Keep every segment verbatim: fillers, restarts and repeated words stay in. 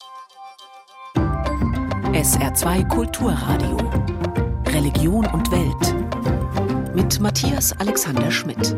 S R zwei Kulturradio. Religion und Welt. Mit Matthias Alexander Schmidt.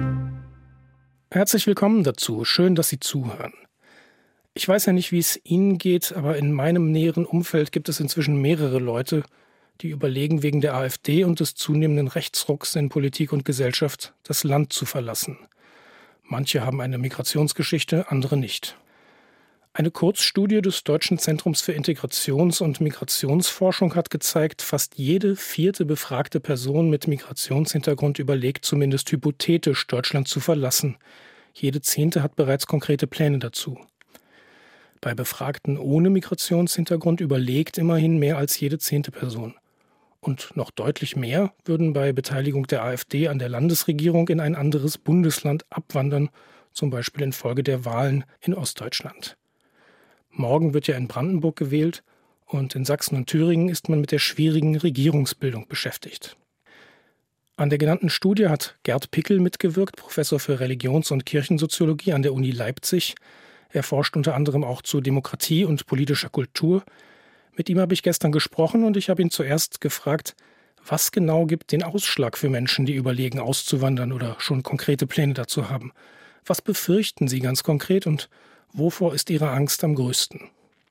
Herzlich willkommen dazu. Schön, dass Sie zuhören. Ich weiß ja nicht, wie es Ihnen geht, aber in meinem näheren Umfeld gibt es inzwischen mehrere Leute, die überlegen, wegen der AfD und des zunehmenden Rechtsrucks in Politik und Gesellschaft das Land zu verlassen. Manche haben eine Migrationsgeschichte, andere nicht. Eine Kurzstudie des Deutschen Zentrums für Integrations- und Migrationsforschung hat gezeigt, fast jede vierte befragte Person mit Migrationshintergrund überlegt, zumindest hypothetisch Deutschland zu verlassen. Jede zehnte hat bereits konkrete Pläne dazu. Bei Befragten ohne Migrationshintergrund überlegt immerhin mehr als jede zehnte Person. Und noch deutlich mehr würden bei Beteiligung der AfD an der Landesregierung in ein anderes Bundesland abwandern, zum Beispiel infolge der Wahlen in Ostdeutschland. Morgen wird ja in Brandenburg gewählt und in Sachsen und Thüringen ist man mit der schwierigen Regierungsbildung beschäftigt. An der genannten Studie hat Gerd Pickel mitgewirkt, Professor für Religions- und Kirchensoziologie an der Uni Leipzig. Er forscht unter anderem auch zu Demokratie und politischer Kultur. Mit ihm habe ich gestern gesprochen und ich habe ihn zuerst gefragt, was genau gibt den Ausschlag für Menschen, die überlegen, auszuwandern oder schon konkrete Pläne dazu haben? Was befürchten Sie ganz konkret und wovor ist Ihre Angst am größten?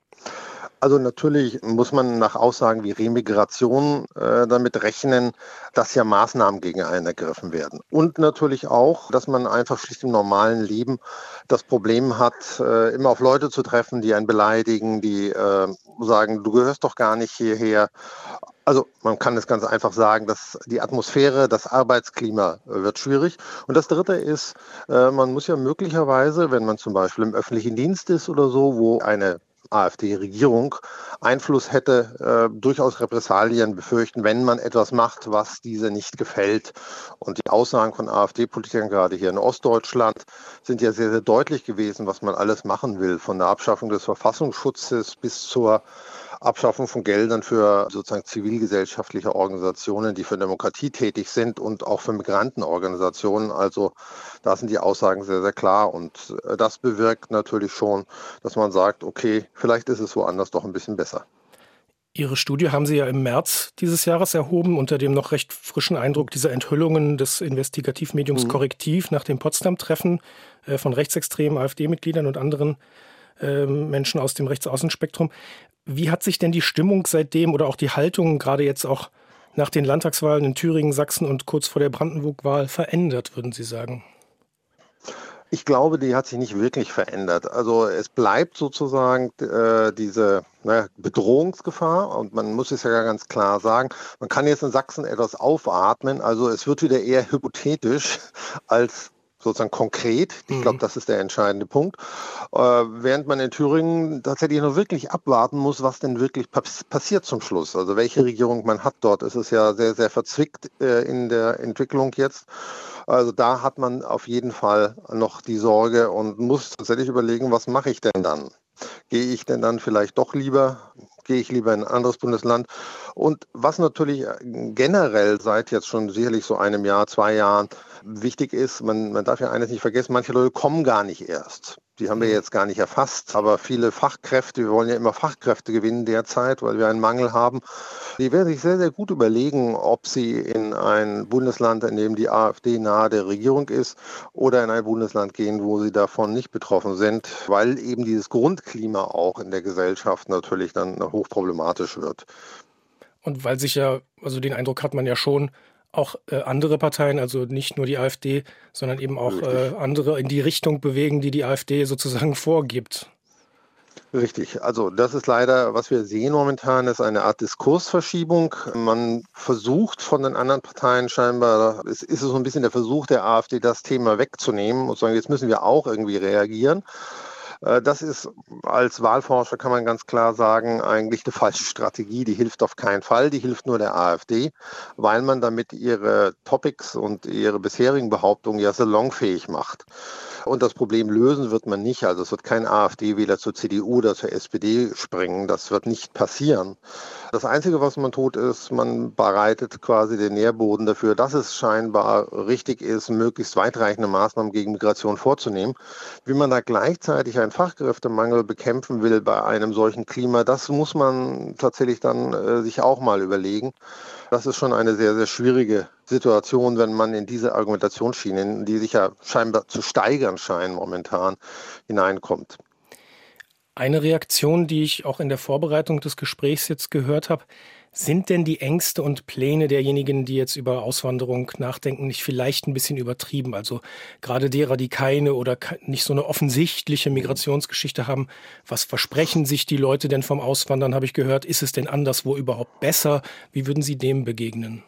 Also natürlich muss man nach Aussagen wie Remigration äh, damit rechnen, dass ja Maßnahmen gegen einen ergriffen werden. Und natürlich auch, dass man einfach schlicht im normalen Leben das Problem hat, äh, immer auf Leute zu treffen, die einen beleidigen, die äh, sagen, du gehörst doch gar nicht hierher. Also man kann es ganz einfach sagen, dass die Atmosphäre, das Arbeitsklima wird schwierig. Und das Dritte ist, äh, man muss ja möglicherweise, wenn man zum Beispiel im öffentlichen Dienst ist oder so, wo eine AfD-Regierung Einfluss hätte, äh, durchaus Repressalien befürchten, wenn man etwas macht, was diese nicht gefällt. Und die Aussagen von AfD-Politikern, gerade hier in Ostdeutschland, sind ja sehr, sehr deutlich gewesen, was man alles machen will, von der Abschaffung des Verfassungsschutzes bis zur Abschaffung von Geldern für sozusagen zivilgesellschaftliche Organisationen, die für Demokratie tätig sind und auch für Migrantenorganisationen. Also da sind die Aussagen sehr, sehr klar und das bewirkt natürlich schon, dass man sagt, okay, vielleicht ist es woanders doch ein bisschen besser. Ihre Studie haben Sie ja im März dieses Jahres erhoben, unter dem noch recht frischen Eindruck dieser Enthüllungen des Investigativmediums mhm. Korrektiv nach dem Potsdam-Treffen äh, von rechtsextremen AfD-Mitgliedern und anderen äh, Menschen aus dem Rechtsaußenspektrum. Wie hat sich denn die Stimmung seitdem oder auch die Haltung gerade jetzt auch nach den Landtagswahlen in Thüringen, Sachsen und kurz vor der Brandenburg-Wahl verändert, würden Sie sagen? Ich glaube, die hat sich nicht wirklich verändert. Also es bleibt sozusagen äh, diese naja, Bedrohungsgefahr und man muss es ja ganz klar sagen, man kann jetzt in Sachsen etwas aufatmen, also es wird wieder eher hypothetisch als sozusagen konkret. Ich glaube, das ist der entscheidende Punkt. Äh, während man in Thüringen tatsächlich noch wirklich abwarten muss, was denn wirklich pass- passiert zum Schluss. Also welche Regierung man hat dort. Es ist ja sehr, sehr verzwickt äh, in der Entwicklung jetzt. Also da hat man auf jeden Fall noch die Sorge und muss tatsächlich überlegen, was mache ich denn dann? Gehe ich denn dann vielleicht doch lieber, gehe ich lieber in ein anderes Bundesland? Und was natürlich generell seit jetzt schon sicherlich so einem Jahr, zwei Jahren wichtig ist, man, man darf ja eines nicht vergessen, manche Leute kommen gar nicht erst. Die haben wir jetzt gar nicht erfasst, aber viele Fachkräfte, wir wollen ja immer Fachkräfte gewinnen derzeit, weil wir einen Mangel haben. Die werden sich sehr, sehr gut überlegen, ob sie in ein Bundesland, in dem die AfD nahe der Regierung ist, oder in ein Bundesland gehen, wo sie davon nicht betroffen sind, weil eben dieses Grundklima auch in der Gesellschaft natürlich dann hochproblematisch wird. Und weil sich ja, also den Eindruck hat man ja schon, auch äh, andere Parteien, also nicht nur die AfD, sondern eben auch äh, andere in die Richtung bewegen, die die AfD sozusagen vorgibt. Richtig, also das ist leider, was wir sehen momentan, ist eine Art Diskursverschiebung. Man versucht von den anderen Parteien scheinbar, es ist so ein bisschen der Versuch der AfD, das Thema wegzunehmen und zu sagen, jetzt müssen wir auch irgendwie reagieren. Das ist als Wahlforscher, kann man ganz klar sagen, eigentlich eine falsche Strategie. Die hilft auf keinen Fall, die hilft nur der AfD, weil man damit ihre Topics und ihre bisherigen Behauptungen ja salonfähig macht. Und das Problem lösen wird man nicht. Also es wird kein AfD-Wähler zur C D U oder zur S P D springen. Das wird nicht passieren. Das Einzige, was man tut, ist, man bereitet quasi den Nährboden dafür, dass es scheinbar richtig ist, möglichst weitreichende Maßnahmen gegen Migration vorzunehmen. Wie man da gleichzeitig einen Fachkräftemangel bekämpfen will bei einem solchen Klima, das muss man tatsächlich dann äh, sich auch mal überlegen. Das ist schon eine sehr, sehr schwierige Situation, wenn man in diese Argumentationsschienen, die sich ja scheinbar zu steigern scheinen momentan, hineinkommt. Eine Reaktion, die ich auch in der Vorbereitung des Gesprächs jetzt gehört habe: Sind denn die Ängste und Pläne derjenigen, die jetzt über Auswanderung nachdenken, nicht vielleicht ein bisschen übertrieben? Also gerade derer, die keine oder nicht so eine offensichtliche Migrationsgeschichte haben. Was versprechen sich die Leute denn vom Auswandern, habe ich gehört? Ist es denn anderswo überhaupt besser? Wie würden Sie dem begegnen?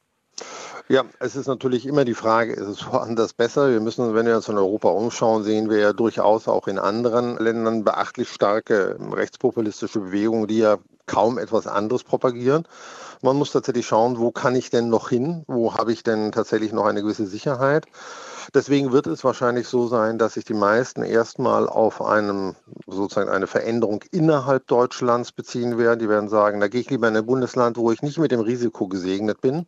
Ja, es ist natürlich immer die Frage, ist es woanders besser? Wir müssen, wenn wir uns in Europa umschauen, sehen wir ja durchaus auch in anderen Ländern beachtlich starke rechtspopulistische Bewegungen, die ja kaum etwas anderes propagieren. Man muss tatsächlich schauen, wo kann ich denn noch hin? Wo habe ich denn tatsächlich noch eine gewisse Sicherheit? Deswegen wird es wahrscheinlich so sein, dass sich die meisten erstmal auf einem, sozusagen eine Veränderung innerhalb Deutschlands beziehen werden. Die werden sagen, da gehe ich lieber in ein Bundesland, wo ich nicht mit dem Risiko gesegnet bin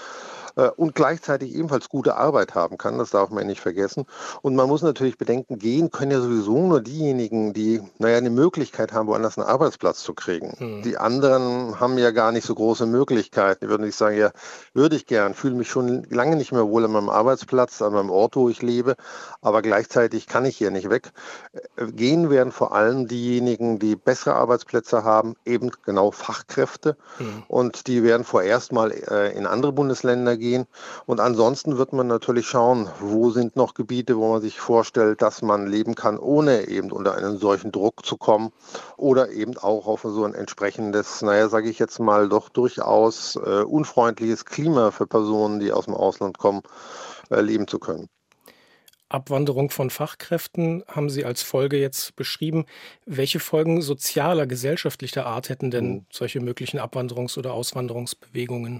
und gleichzeitig ebenfalls gute Arbeit haben kann. Das darf man nicht vergessen. Und man muss natürlich bedenken, gehen können ja sowieso nur diejenigen, die, naja, eine Möglichkeit haben, woanders einen Arbeitsplatz zu kriegen. Hm. Die anderen haben ja gar nicht so große Möglichkeiten. Die würden nicht sagen, ja, würde ich gern, fühle mich schon lange nicht mehr wohl an meinem Arbeitsplatz, an meinem Ort, wo ich lebe, aber gleichzeitig kann ich hier nicht weg. Gehen werden vor allem diejenigen, die bessere Arbeitsplätze haben, eben genau Fachkräfte. Hm. Und die werden vorerst mal in andere Bundesländer gehen. Gehen. Und ansonsten wird man natürlich schauen, wo sind noch Gebiete, wo man sich vorstellt, dass man leben kann, ohne eben unter einen solchen Druck zu kommen oder eben auch auf so ein entsprechendes, naja, sage ich jetzt mal, doch durchaus äh, unfreundliches Klima für Personen, die aus dem Ausland kommen, äh, leben zu können. Abwanderung von Fachkräften haben Sie als Folge jetzt beschrieben. Welche Folgen sozialer, gesellschaftlicher Art hätten denn mhm. solche möglichen Abwanderungs- oder Auswanderungsbewegungen?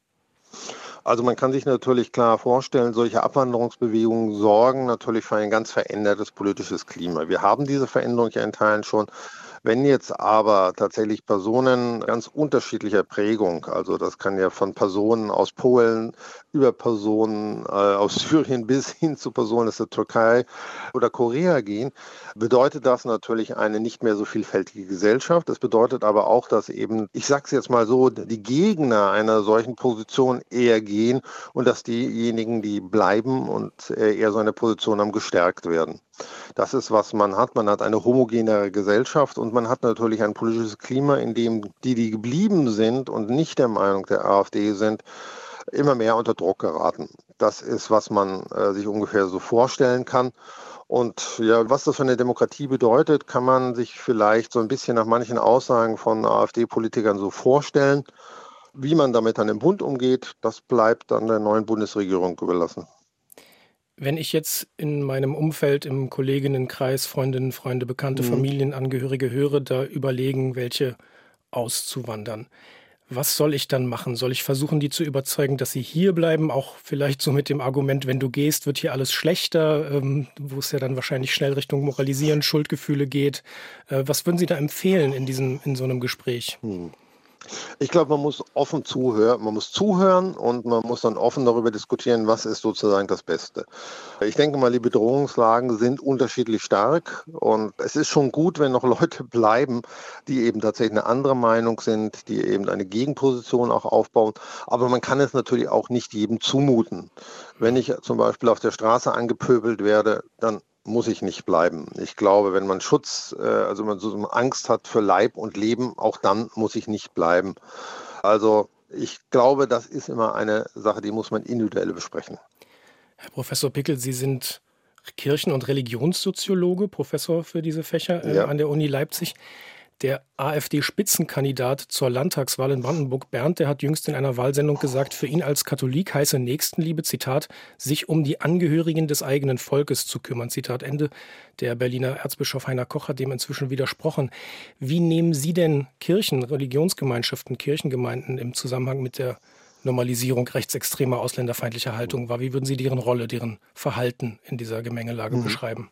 Also man kann sich natürlich klar vorstellen, solche Abwanderungsbewegungen sorgen natürlich für ein ganz verändertes politisches Klima. Wir haben diese Veränderung ja in Teilen schon. Wenn jetzt aber tatsächlich Personen ganz unterschiedlicher Prägung, also das kann ja von Personen aus Polen über Personen äh, aus Syrien bis hin zu Personen aus der Türkei oder Korea gehen, bedeutet das natürlich eine nicht mehr so vielfältige Gesellschaft. Das bedeutet aber auch, dass eben, ich sage es jetzt mal so, die Gegner einer solchen Position eher gehen und dass diejenigen, die bleiben und eher so eine Position haben, gestärkt werden. Das ist, was man hat. Man hat eine homogenere Gesellschaft und man hat natürlich ein politisches Klima, in dem die, die geblieben sind und nicht der Meinung der AfD sind, immer mehr unter Druck geraten. Das ist, was man äh, sich ungefähr so vorstellen kann. Und ja, was das für eine Demokratie bedeutet, kann man sich vielleicht so ein bisschen nach manchen Aussagen von AfD-Politikern so vorstellen. Wie man damit dann im Bund umgeht, das bleibt dann der neuen Bundesregierung überlassen. Wenn ich jetzt in meinem Umfeld, im Kolleginnenkreis, Freundinnen, Freunde, Bekannte, mhm. Familienangehörige höre, da überlegen, welche auszuwandern. Was soll ich dann machen? Soll ich versuchen, die zu überzeugen, dass sie hier bleiben? Auch vielleicht so mit dem Argument, wenn du gehst, wird hier alles schlechter, ähm, wo es ja dann wahrscheinlich schnell Richtung Moralisieren, Schuldgefühle geht. Äh, was würden Sie da empfehlen in diesem, in so einem Gespräch? Mhm. Ich glaube, man muss offen zuhören, man muss zuhören und man muss dann offen darüber diskutieren, was ist sozusagen das Beste. Ich denke mal, die Bedrohungslagen sind unterschiedlich stark und es ist schon gut, wenn noch Leute bleiben, die eben tatsächlich eine andere Meinung sind, die eben eine Gegenposition auch aufbauen. Aber man kann es natürlich auch nicht jedem zumuten. Wenn ich zum Beispiel auf der Straße angepöbelt werde, dann muss ich nicht bleiben. Ich glaube, wenn man Schutz, also wenn man so Angst hat für Leib und Leben, auch dann muss ich nicht bleiben. Also ich glaube, das ist immer eine Sache, die muss man individuell besprechen. Herr Professor Pickel, Sie sind Kirchen- und Religionssoziologe, Professor für diese Fächer äh, ja. an der Uni Leipzig. Der AfD-Spitzenkandidat zur Landtagswahl in Brandenburg, Berndt, der hat jüngst in einer Wahlsendung gesagt, für ihn als Katholik heiße Nächstenliebe, Zitat, sich um die Angehörigen des eigenen Volkes zu kümmern, Zitat Ende. Der Berliner Erzbischof Heiner Koch hat dem inzwischen widersprochen. Wie nehmen Sie denn Kirchen, Religionsgemeinschaften, Kirchengemeinden im Zusammenhang mit der Normalisierung rechtsextremer, ausländerfeindlicher Haltung war. Wie würden Sie deren Rolle, deren Verhalten in dieser Gemengelage mhm. beschreiben?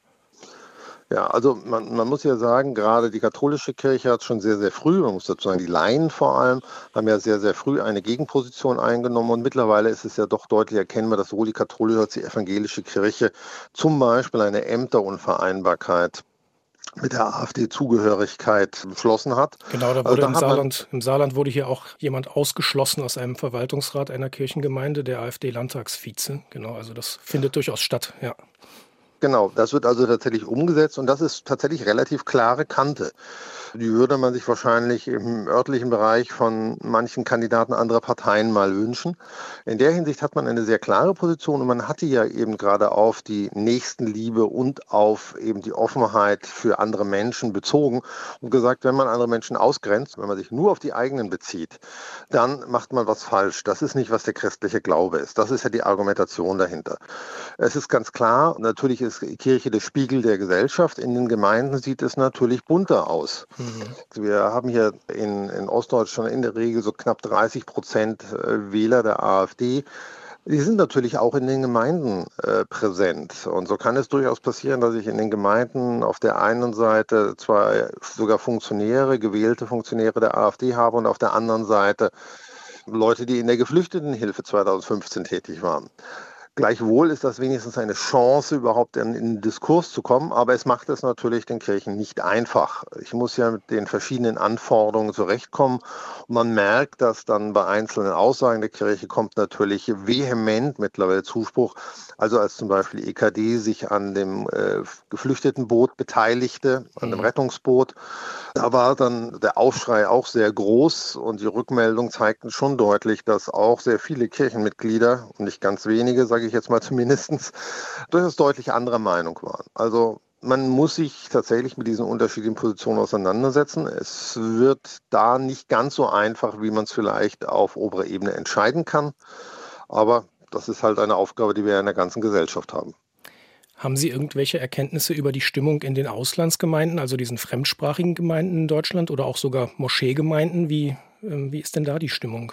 Ja, also man, man muss ja sagen, gerade die katholische Kirche hat schon sehr, sehr früh, man muss dazu sagen, die Laien vor allem, haben ja sehr, sehr früh eine Gegenposition eingenommen und mittlerweile ist es ja doch deutlich erkennbar, dass sowohl die katholische als auch die evangelische Kirche zum Beispiel eine Ämterunvereinbarkeit mit der AfD-Zugehörigkeit beschlossen hat. Genau, da wurde also da im, Saarland, im Saarland wurde hier auch jemand ausgeschlossen aus einem Verwaltungsrat einer Kirchengemeinde, der AfD-Landtagsvize. Genau, also das findet durchaus statt, ja. Genau, das wird also tatsächlich umgesetzt und das ist tatsächlich relativ klare Kante. Die würde man sich wahrscheinlich im örtlichen Bereich von manchen Kandidaten anderer Parteien mal wünschen. In der Hinsicht hat man eine sehr klare Position und man hatte ja eben gerade auf die Nächstenliebe und auf eben die Offenheit für andere Menschen bezogen und gesagt, wenn man andere Menschen ausgrenzt, wenn man sich nur auf die eigenen bezieht, dann macht man was falsch. Das ist nicht, was der christliche Glaube ist. Das ist ja die Argumentation dahinter. Es ist ganz klar, natürlich ist die Kirche der Spiegel der Gesellschaft. In den Gemeinden sieht es natürlich bunter aus. Mhm. Wir haben hier in, in Ostdeutschland in der Regel so knapp dreißig Prozent Wähler der AfD. Die sind natürlich auch in den Gemeinden äh, präsent. Und so kann es durchaus passieren, dass ich in den Gemeinden auf der einen Seite zwar sogar Funktionäre, gewählte Funktionäre der AfD habe und auf der anderen Seite Leute, die in der Geflüchtetenhilfe zweitausendfünfzehn tätig waren. Gleichwohl ist das wenigstens eine Chance, überhaupt in, in den Diskurs zu kommen, aber es macht es natürlich den Kirchen nicht einfach. Ich muss ja mit den verschiedenen Anforderungen zurechtkommen und man merkt, dass dann bei einzelnen Aussagen der Kirche kommt natürlich vehement mittlerweile Zuspruch. Also als zum Beispiel die E K D sich an dem äh, Geflüchtetenboot beteiligte, an dem Rettungsboot, da war dann der Aufschrei auch sehr groß und die Rückmeldungen zeigten schon deutlich, dass auch sehr viele Kirchenmitglieder, und nicht ganz wenige, sage ich jetzt mal zumindest, durchaus deutlich anderer Meinung waren. Also man muss sich tatsächlich mit diesen unterschiedlichen Positionen auseinandersetzen. Es wird da nicht ganz so einfach, wie man es vielleicht auf oberer Ebene entscheiden kann. Aber das ist halt eine Aufgabe, die wir in der ganzen Gesellschaft haben. Haben Sie irgendwelche Erkenntnisse über die Stimmung in den Auslandsgemeinden, also diesen fremdsprachigen Gemeinden in Deutschland oder auch sogar Moscheegemeinden? Wie, äh, wie ist denn da die Stimmung?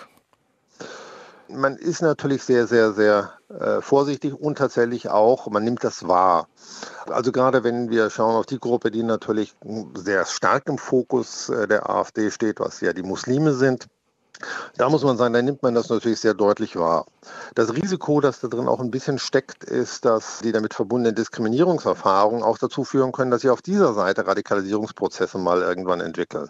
Man ist natürlich sehr, sehr, sehr äh, vorsichtig und tatsächlich auch, man nimmt das wahr. Also gerade wenn wir schauen auf die Gruppe, die natürlich sehr stark im Fokus äh, der AfD steht, was ja die Muslime sind, da muss man sagen, da nimmt man das natürlich sehr deutlich wahr. Das Risiko, das da drin auch ein bisschen steckt, ist, dass die damit verbundenen Diskriminierungserfahrungen auch dazu führen können, dass sie auf dieser Seite Radikalisierungsprozesse mal irgendwann entwickeln.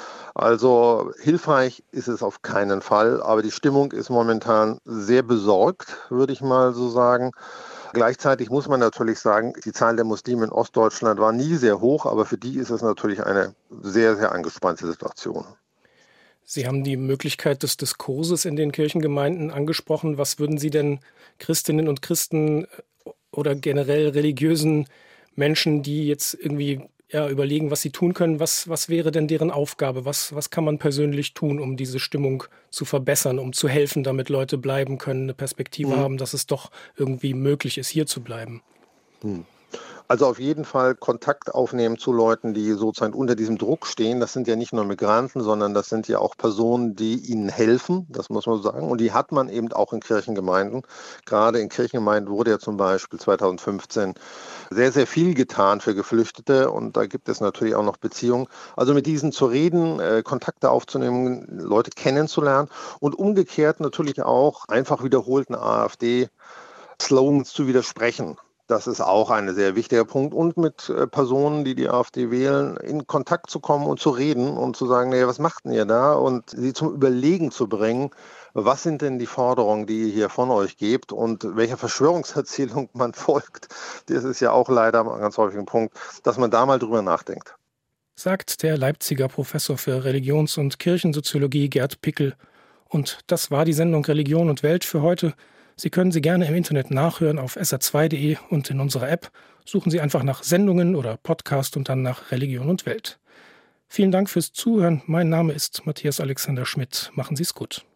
Also hilfreich ist es auf keinen Fall, aber die Stimmung ist momentan sehr besorgt, würde ich mal so sagen. Gleichzeitig muss man natürlich sagen, die Zahl der Muslime in Ostdeutschland war nie sehr hoch, aber für die ist es natürlich eine sehr, sehr angespannte Situation. Sie haben die Möglichkeit des Diskurses in den Kirchengemeinden angesprochen. Was würden Sie denn Christinnen und Christen oder generell religiösen Menschen, die jetzt irgendwie ja, überlegen, was sie tun können, was, was wäre denn deren Aufgabe? Was, was kann man persönlich tun, um diese Stimmung zu verbessern, um zu helfen, damit Leute bleiben können, eine Perspektive mhm. haben, dass es doch irgendwie möglich ist, hier zu bleiben? Mhm. Also auf jeden Fall Kontakt aufnehmen zu Leuten, die sozusagen unter diesem Druck stehen. Das sind ja nicht nur Migranten, sondern das sind ja auch Personen, die ihnen helfen, das muss man sagen. Und die hat man eben auch in Kirchengemeinden. Gerade in Kirchengemeinden wurde ja zum Beispiel zweitausendfünfzehn sehr, sehr viel getan für Geflüchtete. Und da gibt es natürlich auch noch Beziehungen. Also mit diesen zu reden, äh, Kontakte aufzunehmen, Leute kennenzulernen und umgekehrt natürlich auch einfach wiederholten AfD-Slogans zu widersprechen. Das ist auch ein sehr wichtiger Punkt. Und mit äh, Personen, die die AfD wählen, in Kontakt zu kommen und zu reden und zu sagen, nee, was macht denn ihr da? Und sie zum Überlegen zu bringen, was sind denn die Forderungen, die ihr hier von euch gebt und welcher Verschwörungserzählung man folgt. Das ist ja auch leider ein ganz häufiger Punkt, dass man da mal drüber nachdenkt. Sagt der Leipziger Professor für Religions- und Kirchensoziologie Gerd Pickel. Und das war die Sendung Religion und Welt für heute. Sie können sie gerne im Internet nachhören auf S R zwei punkt de und in unserer App. Suchen Sie einfach nach Sendungen oder Podcast und dann nach Religion und Welt. Vielen Dank fürs Zuhören. Mein Name ist Matthias Alexander Schmidt. Machen Sie es gut.